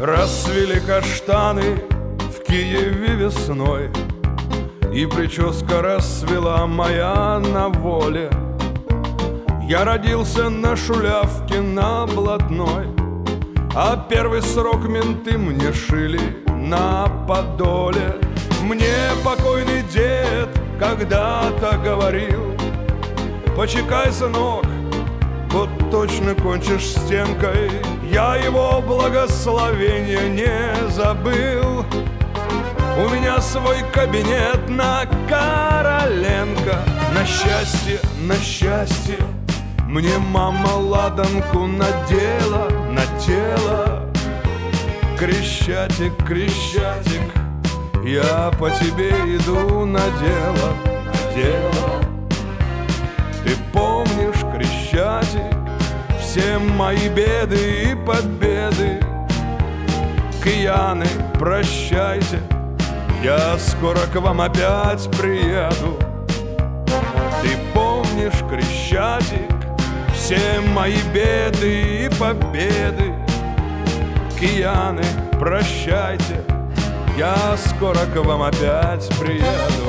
Расцвели каштаны в Киеве весной, и прическа расцвела моя на воле. Я родился на Шулявке, на Блатной, а первый срок менты мне шили на Подоле. Мне покойный дед когда-то говорил: почекай, сынок, вот точно кончишь стенкой. Я его благословения не забыл. У меня свой кабинет на Короленко. На счастье, мне мама ладанку надела на тело. Крещатик, Крещатик, я по тебе иду на дело. Ты помнишь, Крещатик, все мои беды и победы? Кияны, прощайте, я скоро к вам опять приеду. Ты помнишь, Крещатик, все мои беды и победы? Кияны, прощайте, я скоро к вам опять приеду.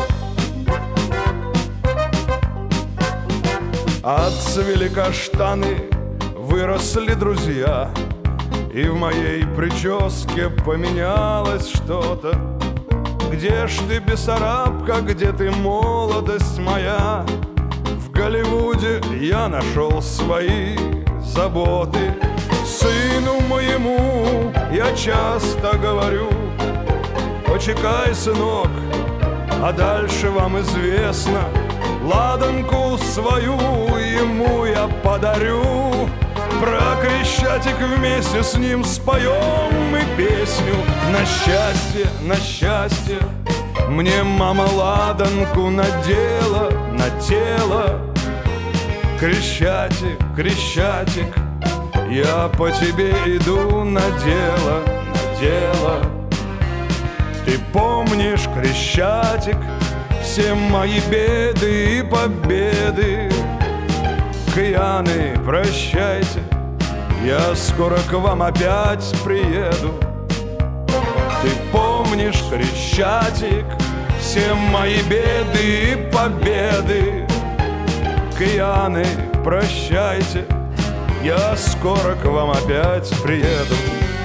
Отцвели каштаны, выросли друзья, и в моей прическе поменялось что-то. Где ж ты, Бессарабка, где ты, молодость моя? В Голливуде я нашел свои заботы. Сыну моему я часто говорю: почекай, сынок, а дальше вам известно. Ладанку свою ему я подарю. Про Крещатик вместе с ним споем мы песню. На счастье, мне мама ладанку надела на тело. Крещатик, Крещатик, я по тебе иду на дело. Ты помнишь, Крещатик, все мои беды и победы? Кияны, прощайте, я скоро к вам опять приеду. Ты помнишь, Крещатик, все мои беды и победы? Кияны, прощайте, я скоро к вам опять приеду.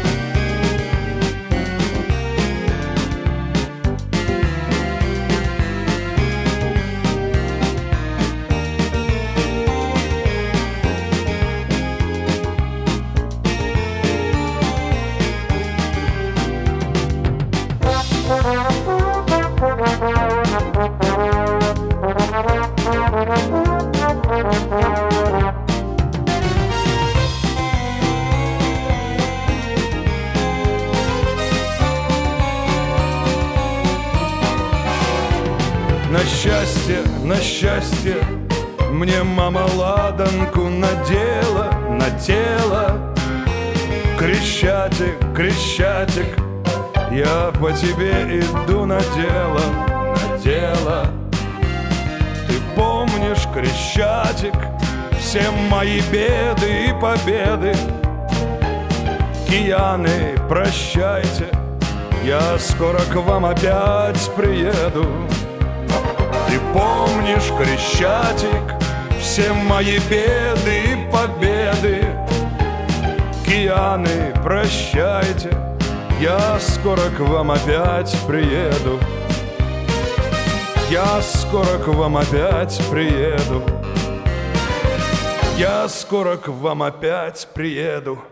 На счастье, мне мама ладанку надела на тело. Крещатик, Крещатик, я по тебе иду на дело. Ты помнишь, Крещатик, все мои беды и победы? Кияны, прощайте, я скоро к вам опять приеду. Ты помнишь, Крещатик, все мои беды и победы? Кияны, прощайте, я скоро к вам опять приеду. Я скоро к вам опять приеду. Я скоро к вам опять приеду.